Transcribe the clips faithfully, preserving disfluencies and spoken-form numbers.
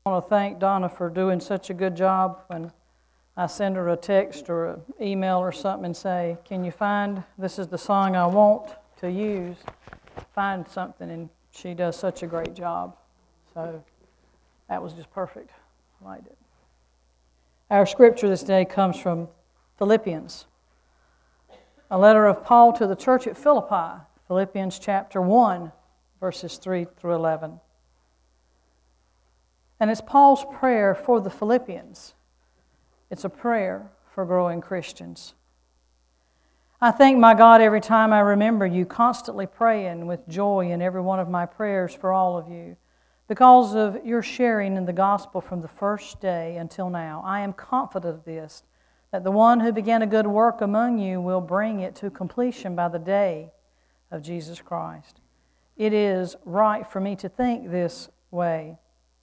I want to thank Donna for doing such a good job when I send her a text or an email or something and say, can you find, this is the song I want to use, find something, and she does such a great job. So that was just perfect. I liked it. Our scripture this day comes from Philippians, a letter of Paul to the church at Philippi, Philippians chapter one, verses three through eleven. And it's Paul's prayer for the Philippians. It's a prayer for growing Christians. I thank my God every time I remember you, constantly praying with joy in every one of my prayers for all of you, because of your sharing in the gospel from the first day until now. I am confident of this, that the one who began a good work among you will bring it to completion by the day of Jesus Christ. It is right for me to think this way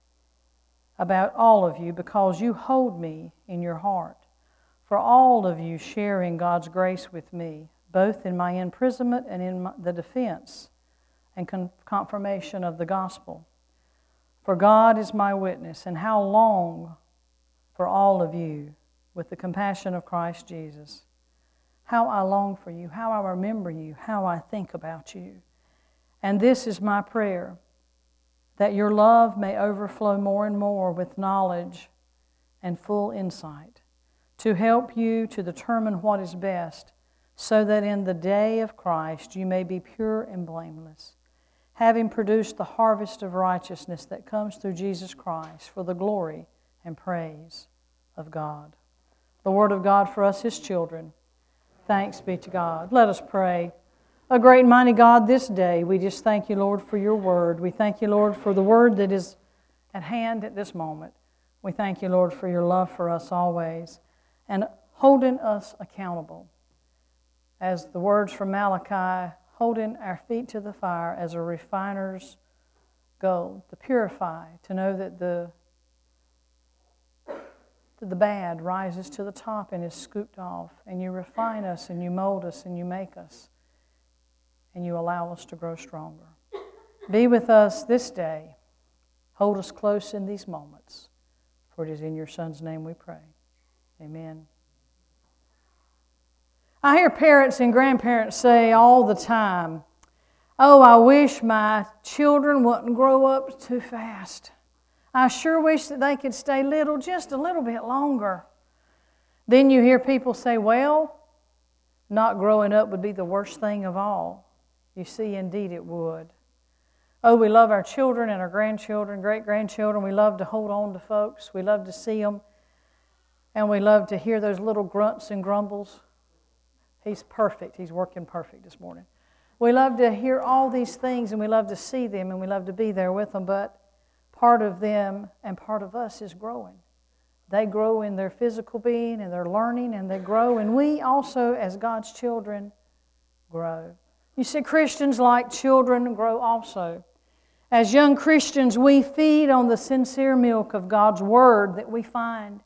about all of you, because you hold me in your heart. For all of you sharing God's grace with me, both in my imprisonment and in my, the defense and con- confirmation of the gospel. For God is my witness, and how long for all of you with the compassion of Christ Jesus. How I long for you, how I remember you, how I think about you. And this is my prayer, that your love may overflow more and more with knowledge and full insight, to help you to determine what is best, so that in the day of Christ you may be pure and blameless, having produced the harvest of righteousness that comes through Jesus Christ for the glory and praise of God. The word of God for us, His children. Thanks be to God. Let us pray. A great and mighty God, this day we just thank you, Lord, for your word. We thank you, Lord, for the word that is at hand at this moment. We thank you, Lord, for your love for us always and holding us accountable. As the words from Malachi, holding our feet to the fire as a refiner's gold, to purify, to know that the, that the bad rises to the top and is scooped off, and you refine us and you mold us and you make us, and you allow us to grow stronger. Be with us this day. Hold us close in these moments. For it is in your Son's name we pray. Amen. I hear parents and grandparents say all the time, oh, I wish my children wouldn't grow up too fast. I sure wish that they could stay little just a little bit longer. Then you hear people say, well, not growing up would be the worst thing of all. You see, indeed it would. Oh, we love our children and our grandchildren, great-grandchildren. We love to hold on to folks. We love to see them. And we love to hear those little grunts and grumbles. He's perfect. He's working perfect this morning. We love to hear all these things, and we love to see them, and we love to be there with them. But part of them and part of us is growing. They grow in their physical being, and they're learning, and they grow. And we also, as God's children, grow. You see, Christians, like children, grow also. As young Christians, we feed on the sincere milk of God's Word that we find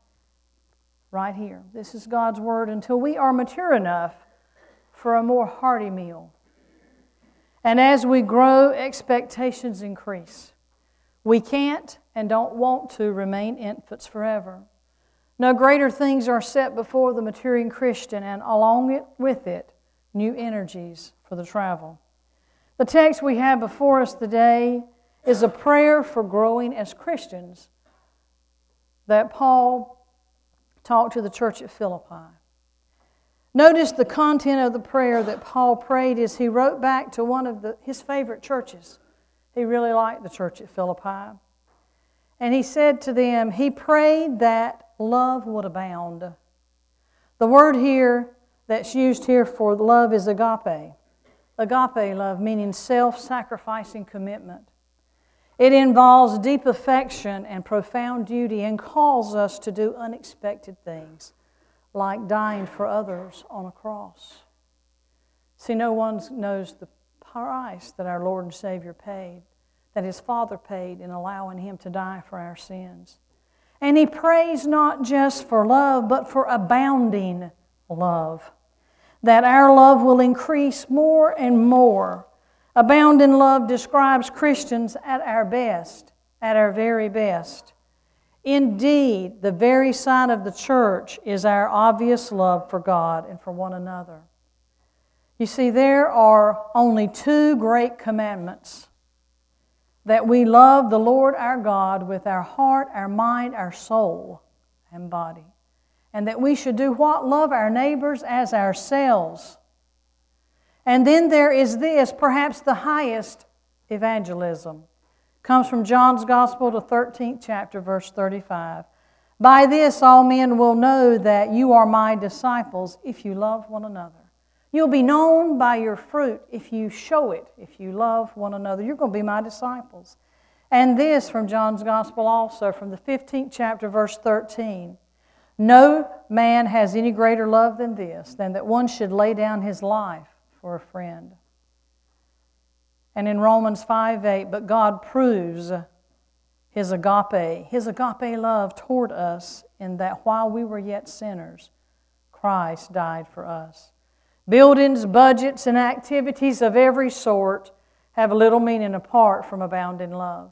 right here. This is God's Word until we are mature enough for a more hearty meal. And as we grow, expectations increase. We can't and don't want to remain infants forever. No greater things are set before the maturing Christian, and along it, with it, new energies for the travel. The text we have before us today is a prayer for growing as Christians that Paul talked to the church at Philippi. Notice the content of the prayer that Paul prayed as he wrote back to one of the, his favorite churches. He really liked the church at Philippi. And he said to them, he prayed that love would abound. The word here that's used here for love is agape. Agape love, meaning self-sacrificing commitment. It involves deep affection and profound duty and calls us to do unexpected things, like dying for others on a cross. See, no one knows the price that our Lord and Savior paid, that His Father paid in allowing Him to die for our sins. And he prays not just for love, but for abounding love, that our love will increase more and more. Abound in love describes Christians at our best, at our very best. Indeed, the very sign of the church is our obvious love for God and for one another. You see, there are only two great commandments: that we love the Lord our God with our heart, our mind, our soul, and body. And that we should do what? Love our neighbors as ourselves. And then there is this, perhaps the highest, evangelism. Comes from John's Gospel, the thirteenth chapter, verse thirty-five. By this all men will know that you are my disciples if you love one another. You'll be known by your fruit if you show it, if you love one another. You're going to be my disciples. And this from John's Gospel also, from the fifteenth chapter, verse thirteen. No man has any greater love than this, than that one should lay down his life for a friend. And in Romans five eight, but God proves His agape, His agape love toward us in that while we were yet sinners, Christ died for us. Buildings, budgets, and activities of every sort have little meaning apart from abounding love.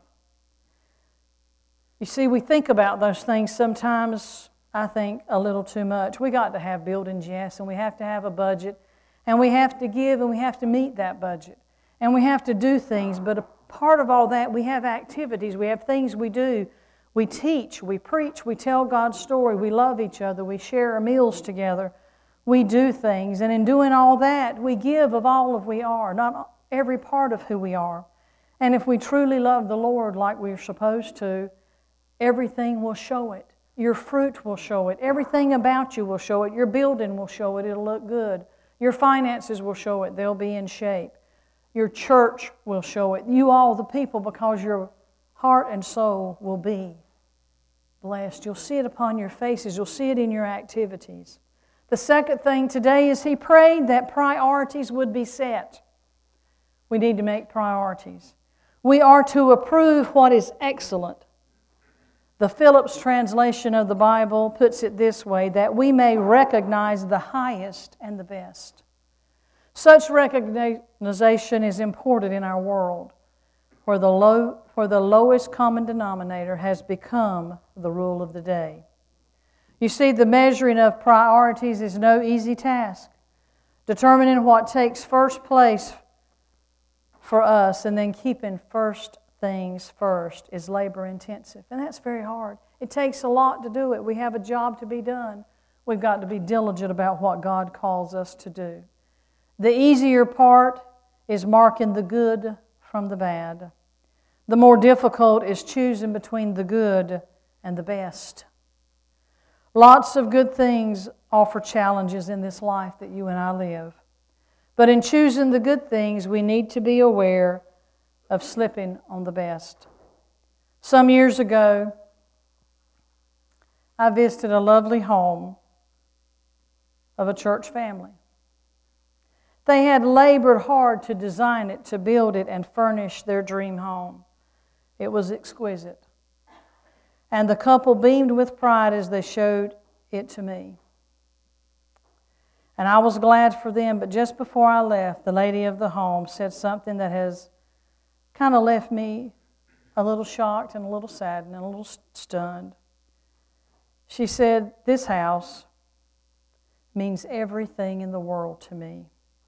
You see, we think about those things sometimes, I think, a little too much. We got to have buildings, yes, and we have to have a budget, and we have to give, and we have to meet that budget. And we have to do things, but a part of all that, we have activities, we have things we do. We teach, we preach, we tell God's story, we love each other, we share our meals together, we do things. And in doing all that, we give of all of we are, not every part of who we are. And if we truly love the Lord like we're supposed to, everything will show it. Your fruit will show it. Everything about you will show it. Your building will show it. It'll look good. Your finances will show it. They'll be in shape. Your church will show it. You all, the people, because your heart and soul will be blessed. You'll see it upon your faces. You'll see it in your activities. The second thing today is he prayed that priorities would be set. We need to make priorities. We are to approve what is excellent. The Phillips translation of the Bible puts it this way, that we may recognize the highest and the best. Such recognition is important in our world, where the, low, where the lowest common denominator has become the rule of the day. You see, the measuring of priorities is no easy task. Determining what takes first place for us and then keeping first things first is labor intensive, and that's very hard. It takes a lot to do it. We have a job to be done. We've got to be diligent about what God calls us to do. The easier part is marking the good from the bad. The more difficult is choosing between the good and the best. Lots of good things offer challenges in this life that you and I live. But in choosing the good things, we need to be aware of slipping on the best. Some years ago, I visited a lovely home of a church family. They had labored hard to design it, to build it, and furnish their dream home. It was exquisite. And the couple beamed with pride as they showed it to me. And I was glad for them, but just before I left, the lady of the home said something that has kind of left me a little shocked and a little saddened and a little stunned. She said, "This house means everything in the world to me.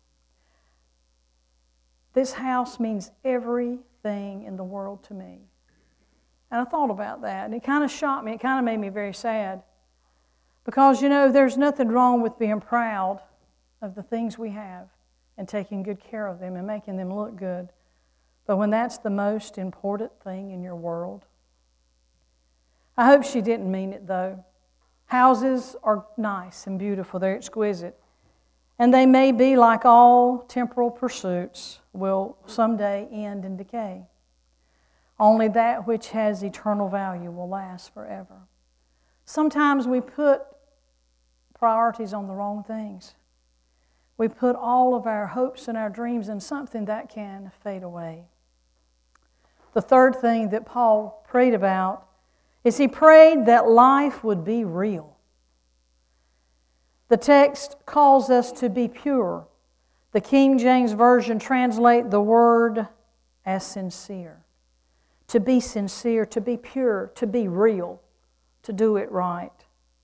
This house means everything in the world to me." And I thought about that, and it kind of shocked me. It kind of made me very sad. Because, you know, there's nothing wrong with being proud of the things we have and taking good care of them and making them look good. But when that's the most important thing in your world, I hope she didn't mean it, though. Houses are nice and beautiful. They're exquisite. And they may be, like all temporal pursuits, will someday end in decay. Only that which has eternal value will last forever. Sometimes we put priorities on the wrong things. We put all of our hopes and our dreams in something that can fade away. The third thing that Paul prayed about is he prayed that life would be real. The text calls us to be pure. The King James Version translates the word as sincere. To be sincere, to be pure, to be real. to do it right.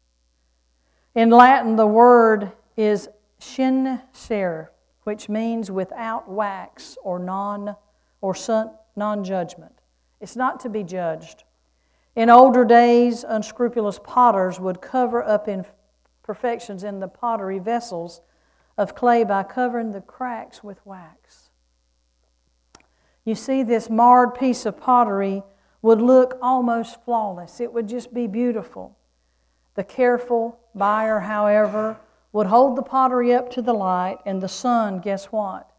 In Latin, the word is sincere, which means without wax or non or non-judgment. It's not to be judged. In older days, unscrupulous potters would cover up imperfections in the pottery vessels of clay by covering the cracks with wax. You see, this marred piece of pottery would look almost flawless. It would just be beautiful. The careful buyer, however, would hold the pottery up to the light, and the sun, guess what?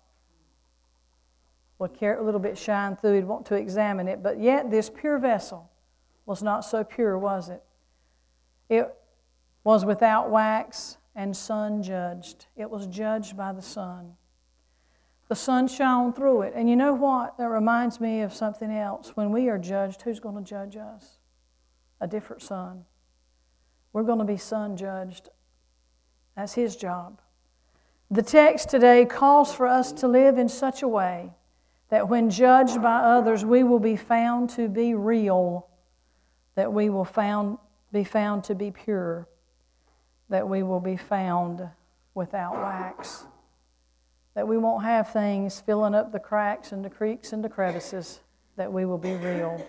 Would a little bit shine through. He'd want to examine it, but yet this pure vessel was not so pure, was it? It was without wax and sun judged. It was judged by the sun. The sun shone through it. And you know what? That reminds me of something else. When we are judged, who's going to judge us? A different sun. We're going to be sun judged. That's His job. The text today calls for us to live in such a way that when judged by others, we will be found to be real, that we will found, be found to be pure, that we will be found without wax, that we won't have things filling up the cracks and the creaks and the crevices, that we will be real.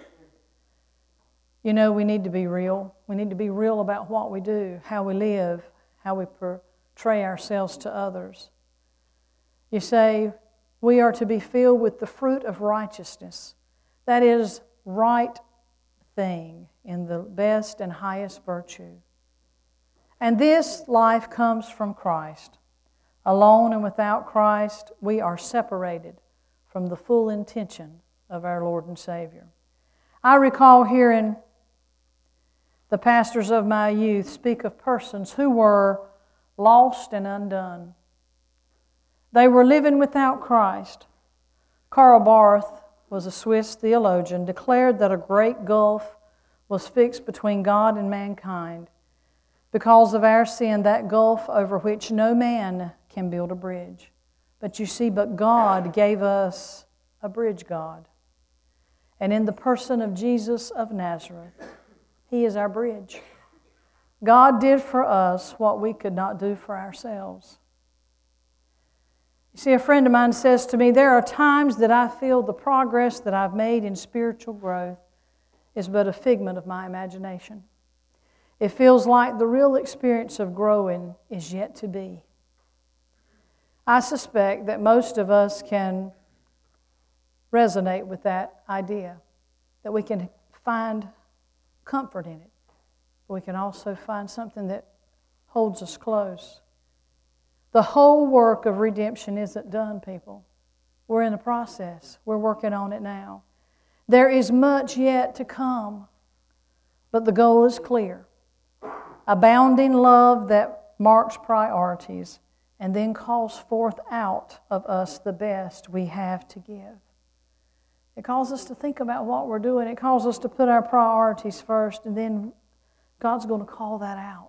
You know, we need to be real. We need to be real about what we do, how we live, how we portray ourselves to others. You say, we are to be filled with the fruit of righteousness. That is right thing in the best and highest virtue. And this life comes from Christ. Alone and without Christ, we are separated from the full intention of our Lord and Savior. I recall hearing the pastors of my youth speak of persons who were lost and undone. They were living without Christ. Karl Barth was a Swiss theologian, declared that a great gulf was fixed between God and mankind. Because of our sin, that gulf over which no man can build a bridge. But you see, but God gave us a bridge God. And in the person of Jesus of Nazareth, He is our bridge. God did for us what we could not do for ourselves. You see, a friend of mine says to me, there are times that I feel the progress that I've made in spiritual growth is but a figment of my imagination. It feels like the real experience of growing is yet to be. I suspect that most of us can resonate with that idea, that we can find comfort in it. But we can also find something that holds us close. The whole work of redemption isn't done, people. We're in the process. We're working on it now. There is much yet to come, but the goal is clear. Abounding love that marks priorities and then calls forth out of us the best we have to give. It calls us to think about what we're doing. It calls us to put our priorities first, and then God's going to call that out.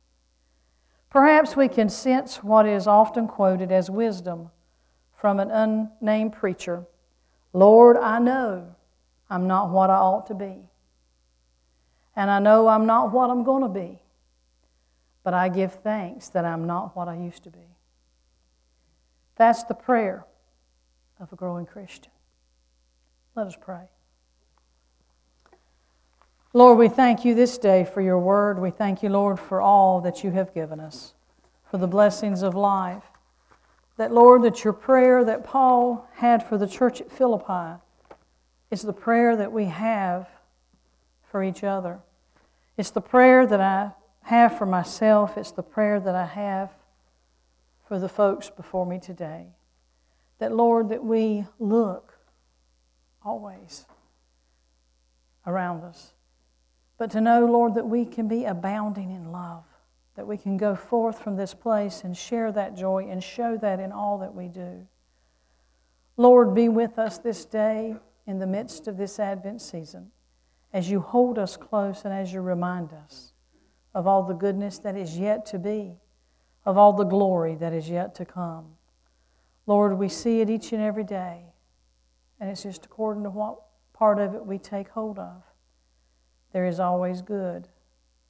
Perhaps we can sense what is often quoted as wisdom from an unnamed preacher. Lord, I know I'm not what I ought to be. And I know I'm not what I'm going to be. But I give thanks that I'm not what I used to be. That's the prayer of a growing Christian. Let us pray. Lord, we thank you this day for your word. We thank you, Lord, for all that you have given us, for the blessings of life. That, Lord, that your prayer that Paul had for the church at Philippi is the prayer that we have for each other. It's the prayer that I have for myself. It's the prayer that I have for the folks before me today. That, Lord, that we look always around us. But to know, Lord, that we can be abounding in love, that we can go forth from this place and share that joy and show that in all that we do. Lord, be with us this day in the midst of this Advent season as you hold us close and as you remind us of all the goodness that is yet to be, of all the glory that is yet to come. Lord, we see it each and every day, and it's just according to what part of it we take hold of. There is always good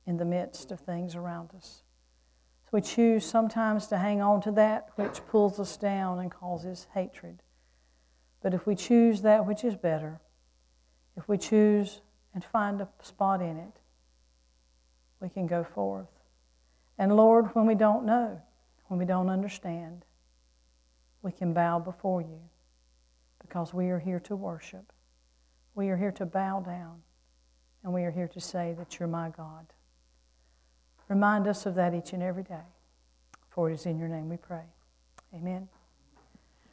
in the midst of things around us. So we choose sometimes to hang on to that which pulls us down and causes hatred. But if we choose that which is better, if we choose and find a spot in it, we can go forth. And Lord, when we don't know, when we don't understand, we can bow before you because we are here to worship. We are here to bow down, and we are here to say that you're my God. Remind us of that each and every day, for it is in your name we pray. Amen.